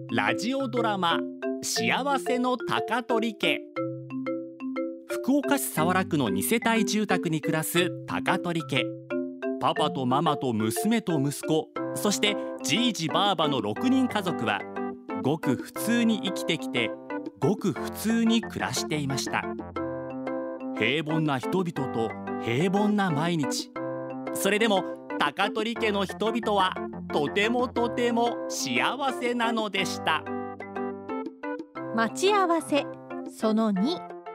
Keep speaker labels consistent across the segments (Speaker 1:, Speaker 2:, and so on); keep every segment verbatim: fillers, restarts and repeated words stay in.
Speaker 1: ラジオドラマ幸せの高取家。福岡市早良区のに世帯住宅に暮らす高取家。パパとママと娘と息子、そしてじいじばあばのろくにん家族はごく普通に生きてきて、ごく普通に暮らしていました。平凡な人々と平凡な毎日。それでも高取家の人々はとてもとても幸せなのでした。
Speaker 2: 待ち合わせそのに。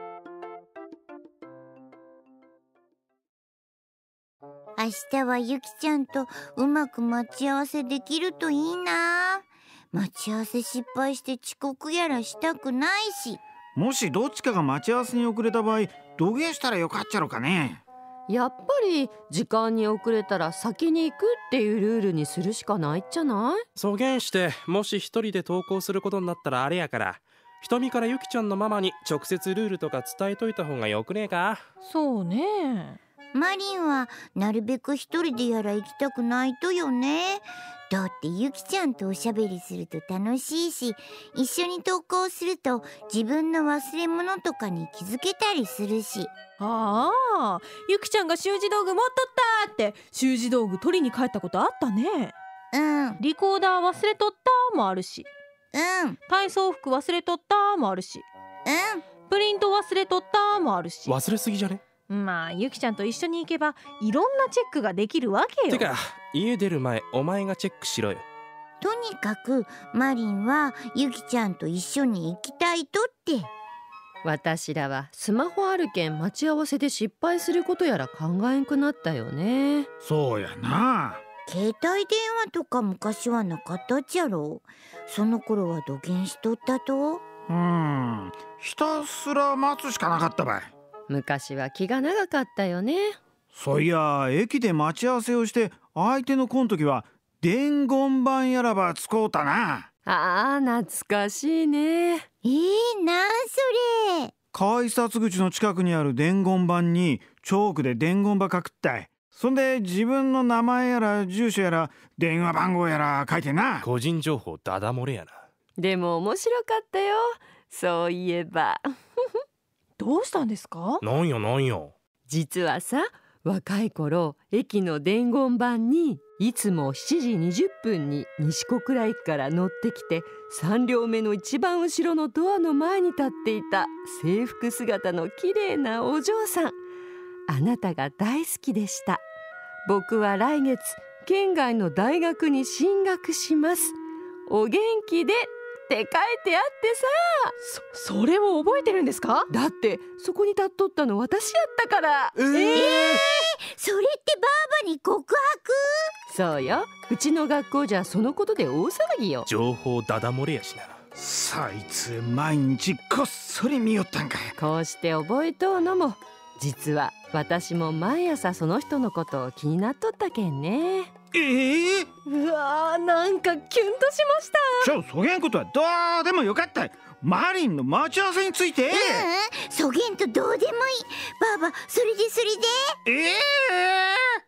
Speaker 3: 明日はゆきちゃんとうまく待ち合わせできるといいな。待ち合わせ失敗して遅刻やらしたくないし。
Speaker 4: もしどっちかが待ち合わせに遅れた場合、どげんしたらよかっちゃろかね。
Speaker 5: やっぱり時間に遅れたら先に行くっていうルールにするしかないっちゃない？
Speaker 6: そげんして、もし一人で登校することになったらあれやから、瞳からゆきちゃんのママに直接ルールとか伝えといた方がよくねえか？
Speaker 2: そうね。
Speaker 3: マリンはなるべく一人でやら行きたくないとよね。だってゆきちゃんとおしゃべりすると楽しいし、一緒に登校すると自分の忘れ物とかに気づけたりするし。
Speaker 2: ああ、ゆきちゃんが習字道具持っとったって習字道具取りに帰ったことあったね。
Speaker 3: うん。
Speaker 2: リコーダー忘れとったもあるし、
Speaker 3: うん。
Speaker 2: 体操服忘れとったもあるし、
Speaker 3: うん。
Speaker 2: プリント忘れとったもあるし。
Speaker 6: 忘れすぎじゃね？
Speaker 2: まあゆきちゃんと一緒に行けばいろんなチェックができるわけよ。
Speaker 6: てか家出る前お前がチェックしろよ。
Speaker 3: とにかくマリンはゆきちゃんと一緒に行きたいとって。
Speaker 5: 私らはスマホあるけん待ち合わせで失敗することやら考えんくなったよね。
Speaker 4: そうやな。
Speaker 3: 携帯電話とか昔はなかったっちゃろ。その頃はどげんしとったと？
Speaker 4: うーん、ひたすら待つしかなかったばい。
Speaker 5: 昔は気が長かったよね。
Speaker 4: そういや、駅で待ち合わせをして相手の子ん時は伝言板やらば使うたな。
Speaker 5: ああ、懐かしいね。
Speaker 3: えー、なんそれ。
Speaker 4: 改札口の近くにある伝言板にチョークで伝言板書くったい。そんで自分の名前やら住所やら電話番号やら書いてな。
Speaker 6: 個人情報ダダ漏れやな。
Speaker 5: でも面白かったよ、そういえば。
Speaker 2: どうしたんですか？
Speaker 6: なんよなんよ。
Speaker 5: 実はさ、若い頃駅の伝言板にいつもしちじにじゅっぷんに西小倉駅から乗ってきて、さん両目の一番後ろのドアの前に立っていた制服姿の綺麗なお嬢さん。あなたが大好きでした。僕は来月県外の大学に進学します。お元気でって書いてあってさ。
Speaker 2: そ、それを覚えてるんですか？
Speaker 5: だってそこに立っとったの私やったから。
Speaker 4: えー、
Speaker 3: えー、それってばあばに告白？
Speaker 5: そうよ、うちの学校じゃそのことで大騒ぎよ。
Speaker 6: 情報ダダ漏れやしな。
Speaker 4: そいつ毎日こっそり見よったんか。
Speaker 5: こうして覚えとうのも、実は私も毎朝その人のことを気になっとったけんね。
Speaker 4: えー、
Speaker 2: うわー、なんかキュンとしました。
Speaker 4: じゃあそげんことはどうでもよかったい。マリンの待ち合わせについて。
Speaker 3: うん、そげんとどうでもいい。ばあば、それでそれで。
Speaker 4: ええー